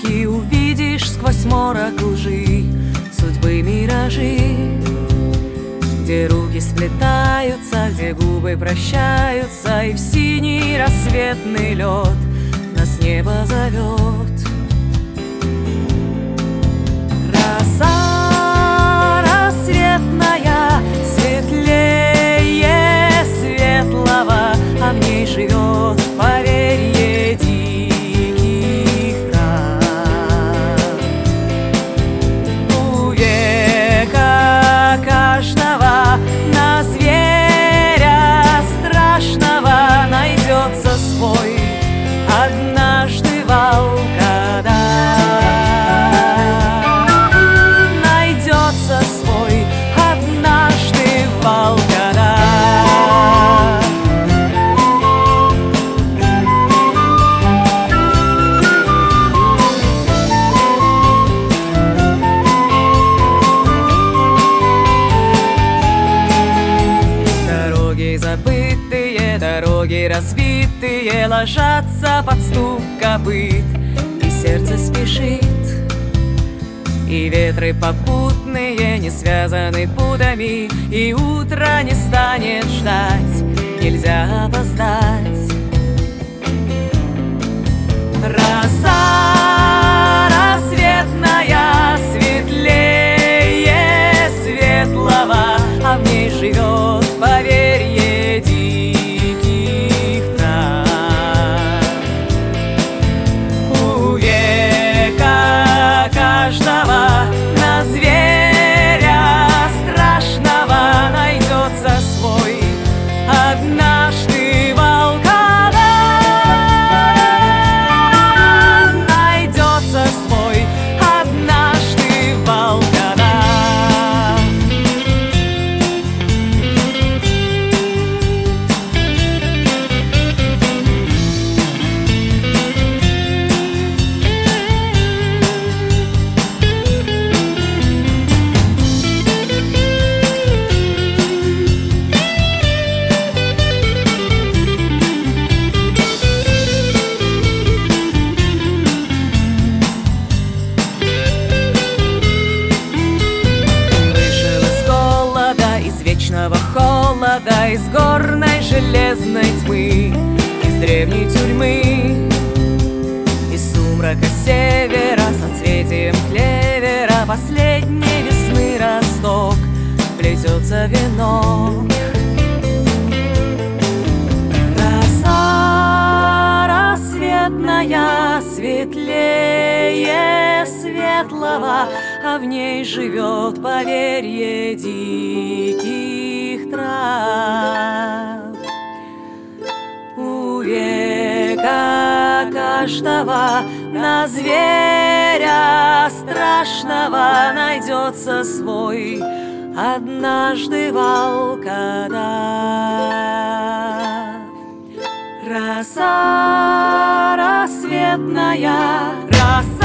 реки увидишь сквозь морок лжи судьбы миражи, где руки сплетаются, где губы прощаются, и в синий рассветный лед нас небо зовет. Роса рассветная, светлее светлого, а в ней живет поверье диких трав. У века каждого на зверя страшного найдется свой однажды волкодав. Найдется свой однажды волкодав. Дороги забытые, дороги разбитые ложатся под стук копыт, и сердце спешит. И ветры попутные не связаны путами, и утро не станет ждать, нельзя опоздать. Роса рассветная, светлее светлого, а в ней живет поверье диких трав. У века каждого на зверя страшного найдется свой однажды волкодав. Найдется свой однажды волкодав. Вечного холода, из горной железной тьмы, из древней тюрьмы, из сумрака севера, соцветием клевера последней весны росток плетется венок. Роса рассветная, светлее светлого, а в ней живет поверье диких трав. У века каждого на зверя страшного найдется свой однажды волкодав. Роса рассветная, роса